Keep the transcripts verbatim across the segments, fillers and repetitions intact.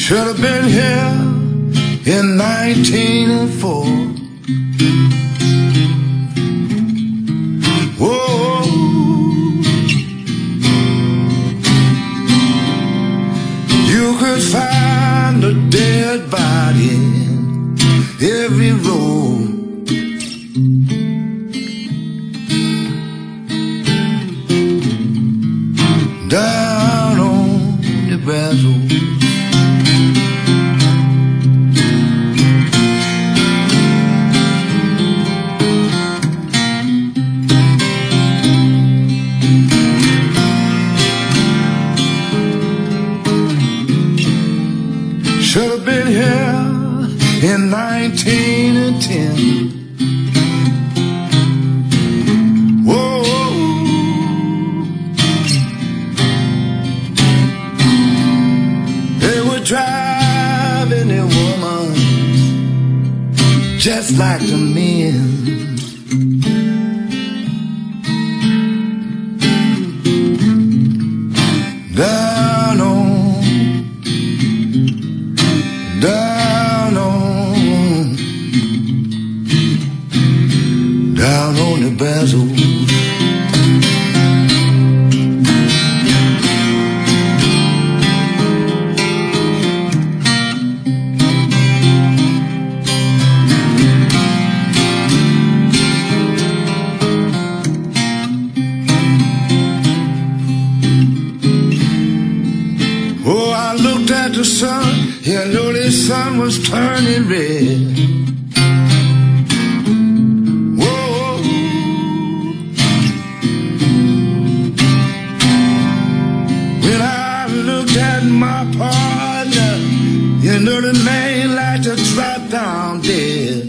Should have been here in nineteen oh four. Whoa. You could find a dead body in every road. Down on the Brazos. Should have been here in nineteen ten. Whoa. They were driving a woman just like the men. Down on Down on, down on the Brazos. Oh, I looked at the sun. Yeah, I know the sun was turning red. Whoa. When I looked at my partner, you know the man like to drop down dead.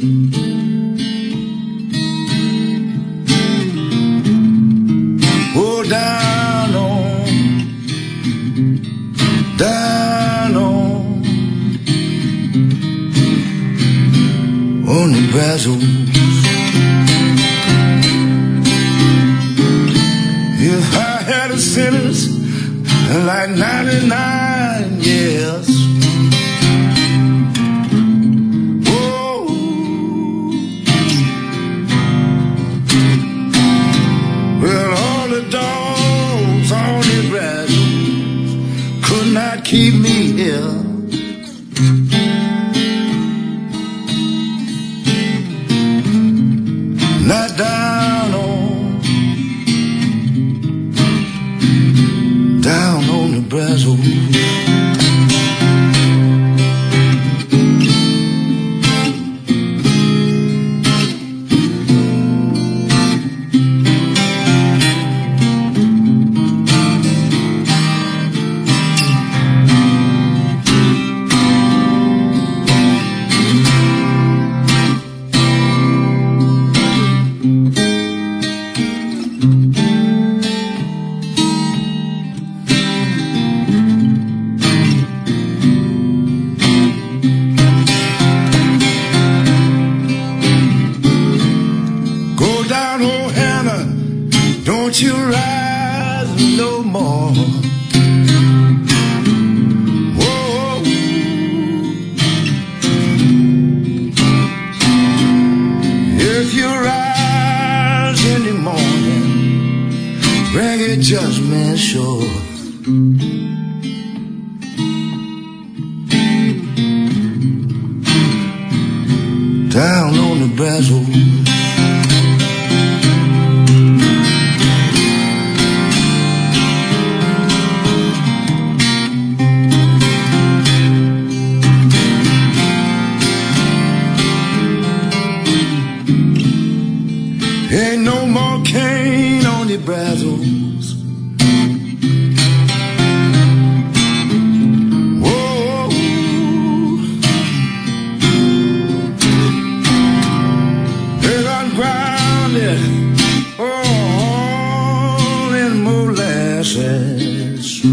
Oh, down on, down on. On the Brazos. If I had a sentence like ninety-nine years, whoa, well, all the dogs on the Brazos could not keep me here. Not down on, down on the Brazos. Don't you rise no more. Whoa. If you rise in the morning, bring a judgment sure. Down on the Brazos. Ain't no more cane on the Brazos. Whoa. They got grounded all in molasses.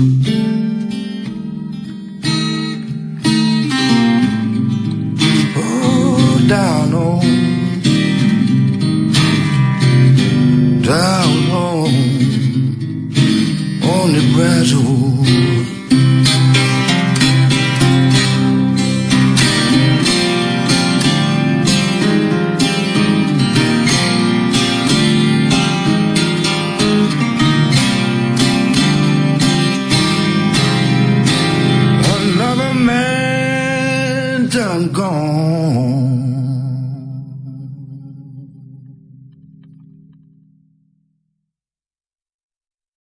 Oh, down on down on, on the Brazos. I'm gone.